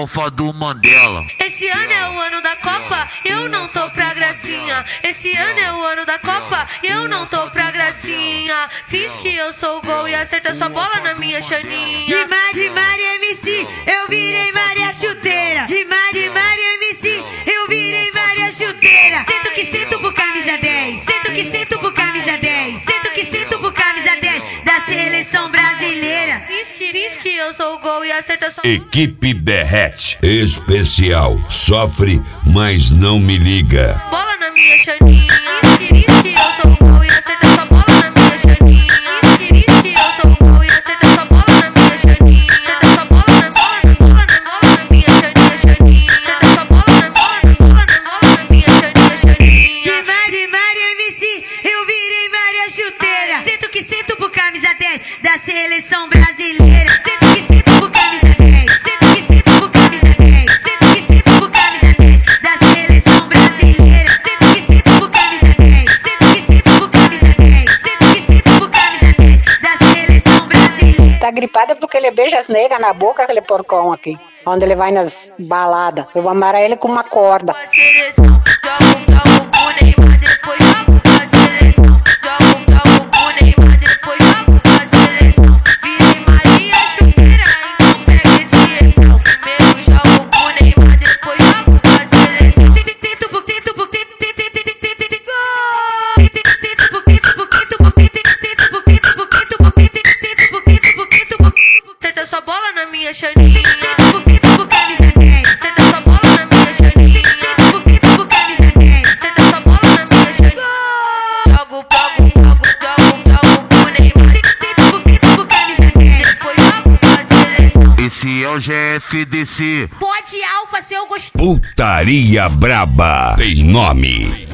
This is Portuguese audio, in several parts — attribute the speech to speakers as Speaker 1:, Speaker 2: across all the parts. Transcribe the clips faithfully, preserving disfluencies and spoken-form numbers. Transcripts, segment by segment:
Speaker 1: alfa do Mandela.
Speaker 2: Esse ano é o ano da Copa, eu não tô pra gracinha. Esse ano é o ano da Copa, eu não tô pra gracinha. Fiz que eu sou o gol e acerta sua bola na minha chaninha.
Speaker 3: De Mar, de Maria M C, eu virei Maria Chuteira. De Mar, de Maria M C, eu virei Maria Chuteira. Sento que sento por camisa dez, sento que sento por camisa dez, sento que sento por camisa dez da seleção brasileira.
Speaker 2: Fiz que, fiz que eu sou o gol e acerta sua
Speaker 4: Equipe Derrete Especial. Sofre, mas não me liga.
Speaker 2: bola na minha chaninha. Fiz que eu sou o gol e acerta sua bola na minha chaninha. Fiz que eu sou o gol e acerta sua bola na minha chaninha. Acerta sua bola na bola, na bola, na bola na minha chaninha, chaninha. Acerta sua bola na bola, na bola, na bola na minha chaninha, chaninha.
Speaker 3: De Mar, de Maria M C, eu virei Maria Chuteira. Sento que sento por camisa dez da seleção brasileira. Sento que sento por camisa dez, sento que sento por camisa dez, sento que sento por camisa dez da seleção brasileira. Sento que sento por camisa dez, sento que sento por camisa dez, sento que sento por camisa dez da seleção brasileira.
Speaker 5: Tá gripada porque ele beija as negas na boca, aquele porcão aqui. Onde ele vai nas baladas. Eu vou amarrar ele com uma corda.
Speaker 2: A seleção, jogo, jogo pro Neymar, depois jogo pra seleção. Jogo, jogo pro Neymar, depois jogo pra seleção. Virei Maria Chuteira, então pega esse refrão. Primeiro jogo pro Neymar, depois jogo pra seleção.
Speaker 3: Tento por tento por tento tento tento tento tento gol. Tento por tento por tento por tento tento por tento por tento por tento tento por tento por tento por
Speaker 2: Acerta sua bola na minha chaninha.
Speaker 3: por tento por camisa dez.
Speaker 2: Acerta sua bola na minha chaninha.
Speaker 3: Por tento por camisa dez.
Speaker 2: Acerta sua bola na minha chaninha. Jogo, jogo, jogo, jogo, jogo pro Neymar.
Speaker 3: Tento por tento por camisa dez.
Speaker 2: Depois jogo pra seleção.
Speaker 1: Esse é o G F D C.
Speaker 3: Pode alfa, seu gostoso.
Speaker 4: Putaria Braba. Tem nome.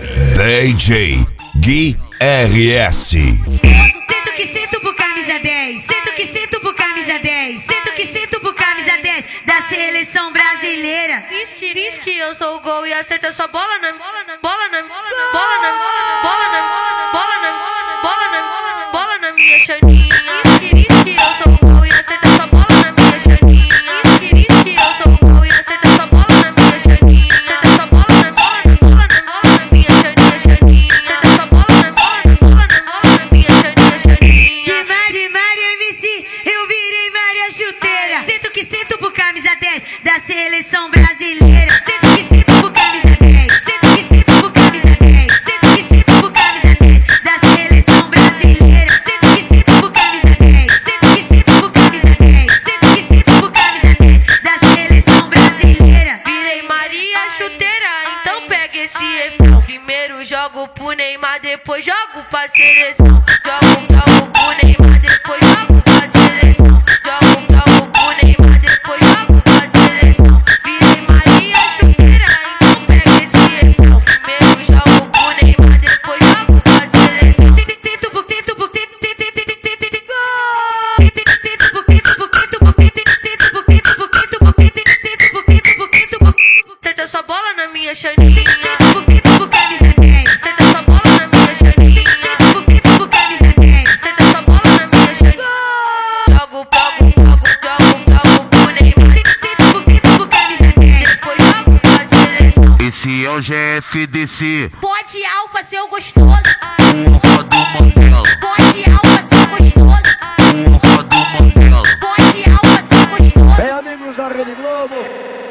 Speaker 4: D J Gui R S.
Speaker 3: Sento que sento por camisa dez. Sento que sento por camisa dez. Sento que sento por camisa dez da seleção brasileira.
Speaker 2: Fiz que, fiz que eu sou o gol e acerta sua bola na bola na bola na bola na bola na bola na bola na bola na bola na bola na minha chaninha. Fiz que eu sou o gol e acerta sua bola na minha chaninha. Fiz que eu sou o gol e acerta sua bola na minha chaninha. Acerta sua bola na bola na bola na bola na minha chaninha, chaninha. Acerta sua bola na bola na bola na bola na minha chaninha, chaninha.
Speaker 3: De Mar, de Maria M C, eu virei Maria Chuteira. Sento que sento por camisa dez da seleção brasileira. Sento que sento por camisa dez. Sento que sento por camisa dez. Sento que sento por camisa dez da seleção brasileira. Sento que sento por camisa dez. Sento que sento por camisa dez. Sento que sento por camisa dez da seleção brasileira.
Speaker 2: Virei Maria Chuteira, então pega esse refrão. Primeiro jogo pro Neymar, depois jogo pra seleção. Jogo, jogo pro Neymar, depois jogo pra seleção. Jogo, jogo pro Neymar, depois jogo pra seleção. Virei Maria Chuteira, então pega esse refrão. Primeiro jogo pro Neymar, depois jogo pra seleção.
Speaker 3: Tento por tento por tento tento tento tento tento gol. Tento por tento por tento por tento tento por tento por tento por tento tento por tento por tento por
Speaker 2: Acerta sua bola na minha chaninha.
Speaker 3: por tento por camisa dez.
Speaker 2: Acerta sua bola na minha chaninha.
Speaker 3: Por tento por camisa dez.
Speaker 2: Acerta sua bola na minha chaninha. Jogo, jogo, jogo, jogo, jogo pro Neymar.
Speaker 3: Tento por tento por camisa dez.
Speaker 2: Depois jogo pra seleção.
Speaker 1: Esse é o G F D C.
Speaker 3: Pode alfa, seu gostoso.
Speaker 1: Alfa do Mandela.
Speaker 3: Pode alfa, seu gostoso.
Speaker 1: Alfa do Mandela.
Speaker 3: Pode alfa, seu gostoso.
Speaker 6: Bem, amigos da Rede Globo.